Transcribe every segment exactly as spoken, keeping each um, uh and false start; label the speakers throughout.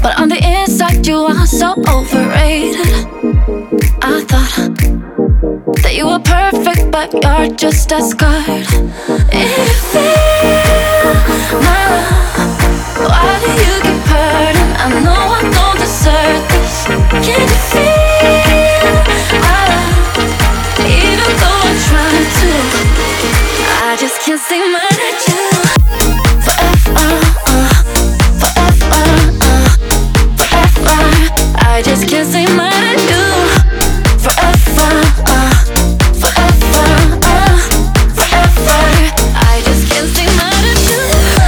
Speaker 1: but on the inside you are so overrated. I thought that you were perfect, but you're just as good. If you feel my love, why do you keep hurting? I know I don't deserve this. Can you feel my love? Even though I try to, I just can't stay mad at you. Forever, uh, forever, uh, forever. I just can't stay mad at you. Forever, uh, forever, uh, forever. I just can't stay mad at you.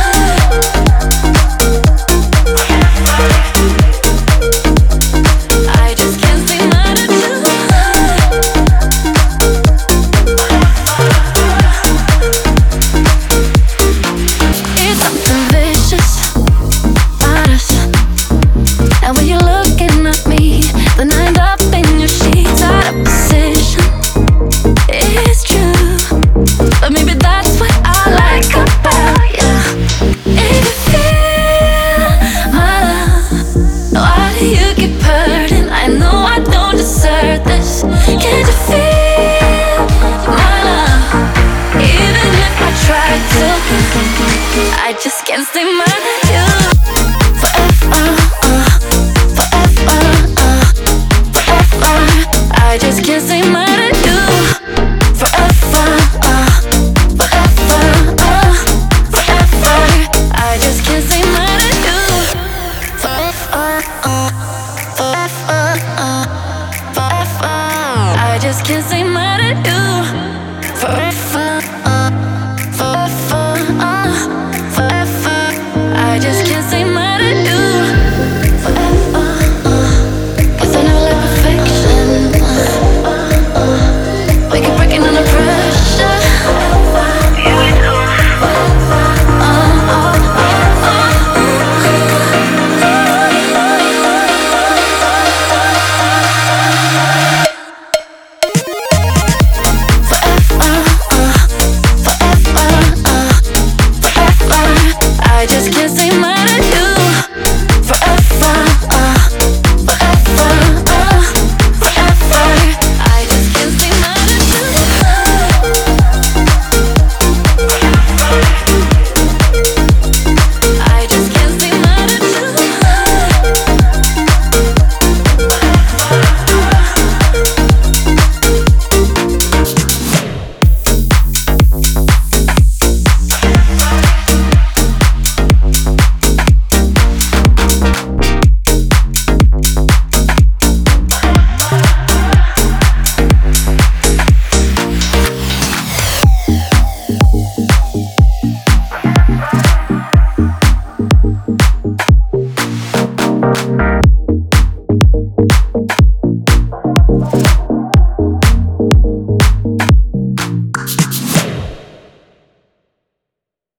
Speaker 1: I just can't stay mad at you. It's something vicious about us. And when you're looking at me, then I end up in your sheets out of position. It's true, but maybe that's what I like about you. If you feel my love, why do you keep hurting? I know I don't deserve this. Can't you feel my love? Even if I try to, I just can't stay